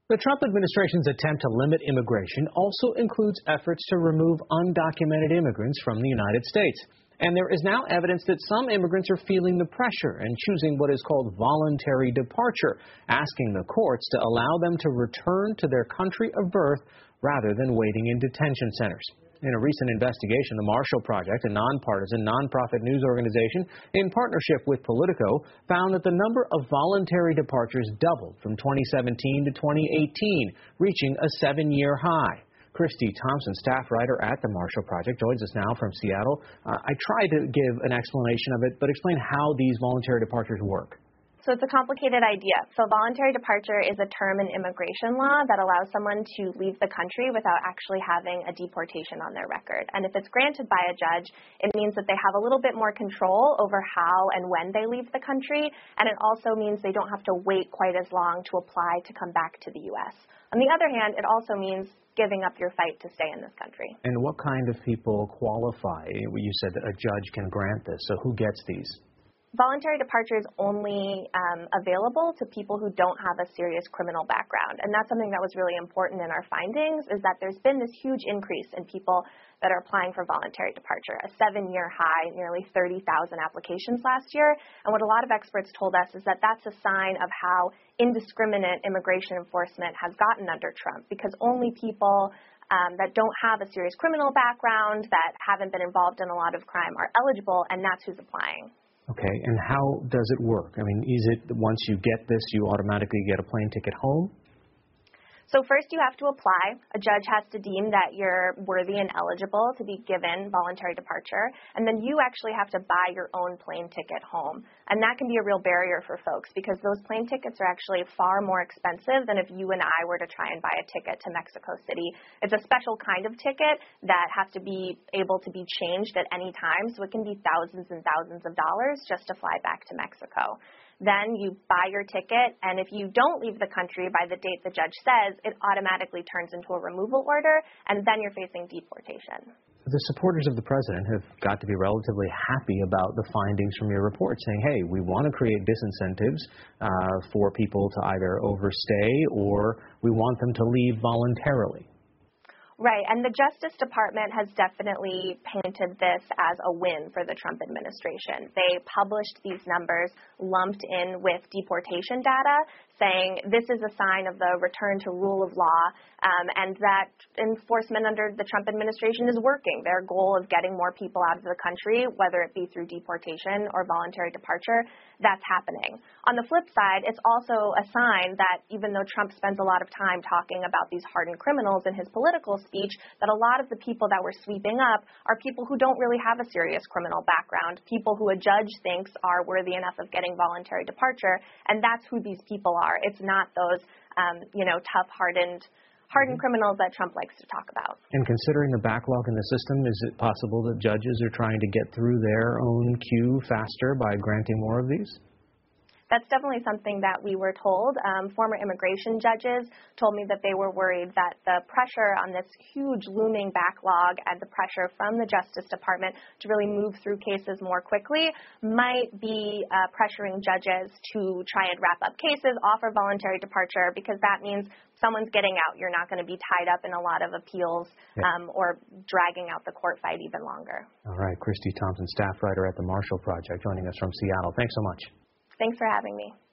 The Trump administration's attempt to limit immigration also includes efforts to remove undocumented immigrants from the United States. And there is now evidence that some immigrants are feeling the pressure and choosing what is called voluntary departure, asking the courts to allow them to return to their country of birth rather than waiting in detention centers. In a recent investigation, the Marshall Project, a nonpartisan nonprofit news organization in partnership with Politico, found that the number of voluntary departures doubled from 2017 to 2018, reaching a 7-year high. Christy Thompson, staff writer at the Marshall Project, joins us now from Seattle. I tried to give an explanation of it, but explain how these voluntary departures work. So it's a complicated idea. So voluntary departure is a term in immigration law that allows someone to leave the country without actually having a deportation on their record. And if it's granted by a judge, it means that they have a little bit more control over how and when they leave the country. And it also means they don't have to wait quite as long to apply to come back to the U.S. On the other hand, it also means giving up your fight to stay in this country. And what kind of people qualify? You said that a judge can grant this. So who gets these? Voluntary departure is only available to people who don't have a serious criminal background. And that's something that was really important in our findings, is that there's been this huge increase in people that are applying for voluntary departure, a 7-year high, nearly 30,000 applications last year. And what a lot of experts told us is that that's a sign of how indiscriminate immigration enforcement has gotten under Trump, because only people that don't have a serious criminal background, that haven't been involved in a lot of crime, are eligible, and that's who's applying. Okay, and how does it work? I mean, is it once you get this, you automatically get a plane ticket home? So first you have to apply. A judge has to deem that you're worthy and eligible to be given voluntary departure. And then you actually have to buy your own plane ticket home. And that can be a real barrier for folks because those plane tickets are actually far more expensive than if you and I were to try and buy a ticket to Mexico City. It's a special kind of ticket that has to be able to be changed at any time. So it can be thousands and thousands of dollars just to fly back to Mexico. Then you buy your ticket, and if you don't leave the country by the date the judge says, it automatically turns into a removal order, and then you're facing deportation. The supporters of the president have got to be relatively happy about the findings from your report, saying, hey, we want to create disincentives for people to either overstay or we want them to leave voluntarily. Right, and the Justice Department has definitely painted this as a win for the Trump administration. They published these numbers lumped in with deportation data, saying this is a sign of the return to rule of law, and that enforcement under the Trump administration is working. Their goal of getting more people out of the country, whether it be through deportation or voluntary departure, that's happening. On the flip side, it's also a sign that even though Trump spends a lot of time talking about these hardened criminals in his political speech, that a lot of the people that we're sweeping up are people who don't really have a serious criminal background, people who a judge thinks are worthy enough of getting voluntary departure, and that's who these people are. It's not those, tough, hardened criminals that Trump likes to talk about. And considering the backlog in the system, is it possible that judges are trying to get through their own queue faster by granting more of these? That's definitely something that we were told. Former immigration judges told me that they were worried that the pressure on this huge looming backlog and the pressure from the Justice Department to really move through cases more quickly might be pressuring judges to try and wrap up cases, offer voluntary departure, because that means someone's getting out. You're not going to be tied up in a lot of appeals or dragging out the court fight even longer. All right, Christy Thompson, staff writer at the Marshall Project, joining us from Seattle. Thanks so much. Thanks for having me.